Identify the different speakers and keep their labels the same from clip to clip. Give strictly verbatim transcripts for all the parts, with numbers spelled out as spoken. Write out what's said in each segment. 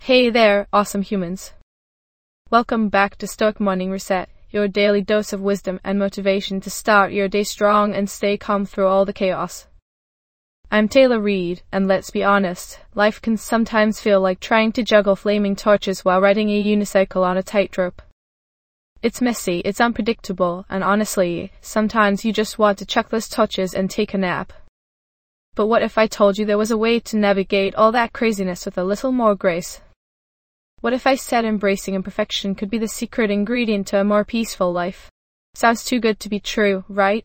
Speaker 1: Hey there, awesome humans. Welcome back to Stoic Morning Reset, your daily dose of wisdom and motivation to start your day strong and stay calm through all the chaos. I'm Taylor Reed, and let's be honest, life can sometimes feel like trying to juggle flaming torches while riding a unicycle on a tightrope. It's messy, it's unpredictable, and honestly, sometimes you just want to chuck those torches and take a nap. But what if I told you there was a way to navigate all that craziness with a little more grace? What if I said embracing imperfection could be the secret ingredient to a more peaceful life? Sounds too good to be true, right?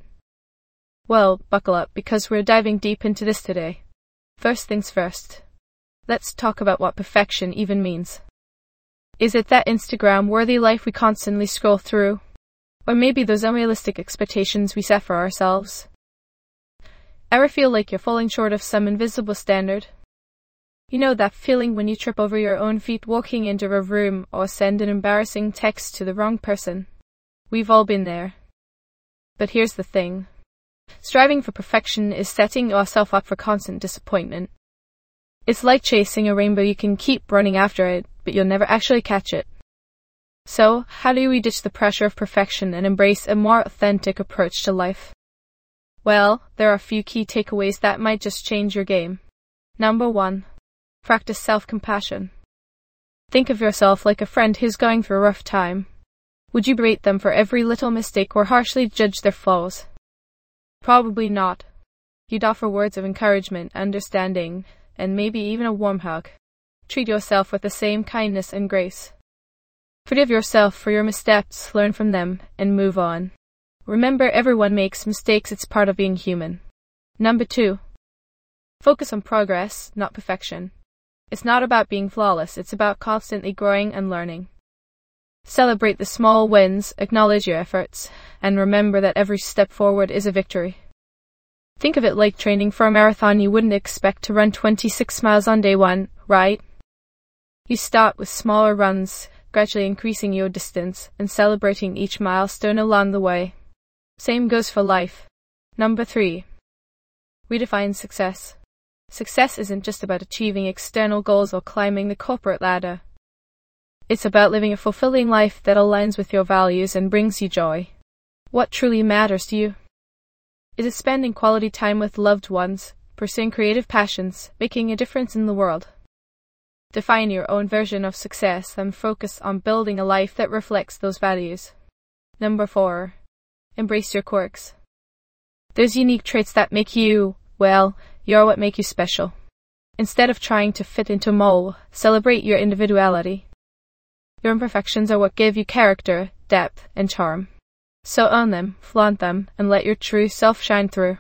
Speaker 1: Well, buckle up, because we're diving deep into this today. First things first. Let's talk about what perfection even means. Is it that Instagram-worthy life we constantly scroll through? Or maybe those unrealistic expectations we set for ourselves? Ever feel like you're falling short of some invisible standard? You know that feeling when you trip over your own feet walking into a room or send an embarrassing text to the wrong person? We've all been there. But here's the thing. Striving for perfection is setting yourself up for constant disappointment. It's like chasing a rainbow. You can keep running after it, but you'll never actually catch it. So, how do we ditch the pressure of perfection and embrace a more authentic approach to life? Well, there are a few key takeaways that might just change your game. Number one. Practice self-compassion. Think of yourself like a friend who's going through a rough time. Would you berate them for every little mistake or harshly judge their flaws? Probably not. You'd offer words of encouragement, understanding, and maybe even a warm hug. Treat yourself with the same kindness and grace. Forgive yourself for your missteps, learn from them, and move on. Remember, everyone makes mistakes, it's part of being human. Number two. Focus on progress, not perfection. It's not about being flawless, it's about constantly growing and learning. Celebrate the small wins, acknowledge your efforts, and remember that every step forward is a victory. Think of it like training for a marathon. You wouldn't expect to run twenty-six miles on day one, right? You start with smaller runs, gradually increasing your distance, and celebrating each milestone along the way. Same goes for life. Number three. Redefine success. Success isn't just about achieving external goals or climbing the corporate ladder. It's about living a fulfilling life that aligns with your values and brings you joy. What truly matters to you? Is it spending quality time with loved ones, pursuing creative passions, making a difference in the world? Define your own version of success and focus on building a life that reflects those values. Number four. Embrace your quirks. Those unique traits that make you, well, you're what make you special. Instead of trying to fit into a mold, celebrate your individuality. Your imperfections are what give you character, depth, and charm. So own them, flaunt them, and let your true self shine through.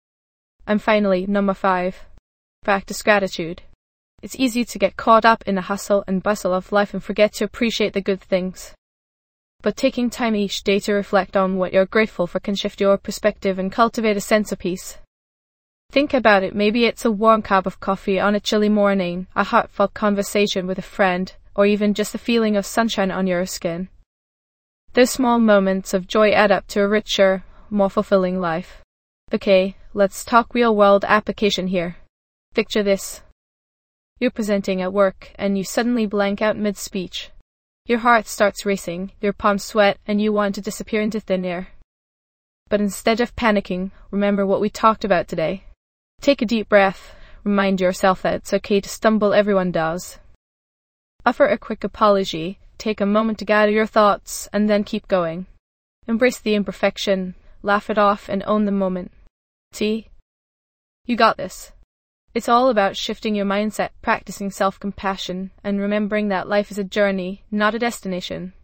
Speaker 1: And finally, number five. Practice gratitude. It's easy to get caught up in the hustle and bustle of life and forget to appreciate the good things. But taking time each day to reflect on what you're grateful for can shift your perspective and cultivate a sense of peace. Think about it. Maybe it's a warm cup of coffee on a chilly morning, a heartfelt conversation with a friend, or even just the feeling of sunshine on your skin. Those small moments of joy add up to a richer, more fulfilling life. Okay, let's talk real-world application here. Picture this. You're presenting at work, and you suddenly blank out mid-speech. Your heart starts racing, your palms sweat, and you want to disappear into thin air. But instead of panicking, remember what we talked about today. Take a deep breath. Remind yourself that it's okay to stumble, everyone does. Offer a quick apology, take a moment to gather your thoughts, and then keep going. Embrace the imperfection, laugh it off, and own the moment. See? You got this. It's all about shifting your mindset, practicing self-compassion, and remembering that life is a journey, not a destination.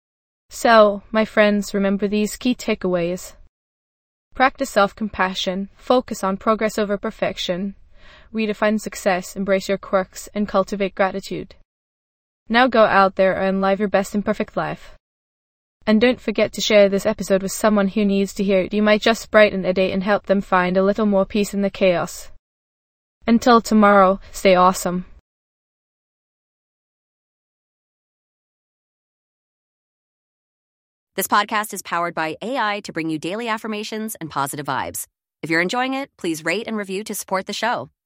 Speaker 1: So, my friends, remember these key takeaways. Practice self-compassion, focus on progress over perfection, redefine success, embrace your quirks, and cultivate gratitude. Now go out there and live your best imperfect life. And don't forget to share this episode with someone who needs to hear it. You might just brighten their day and help them find a little more peace in the chaos. Until tomorrow, stay awesome.
Speaker 2: This podcast is powered by A I to bring you daily affirmations and positive vibes. If you're enjoying it, please rate and review to support the show.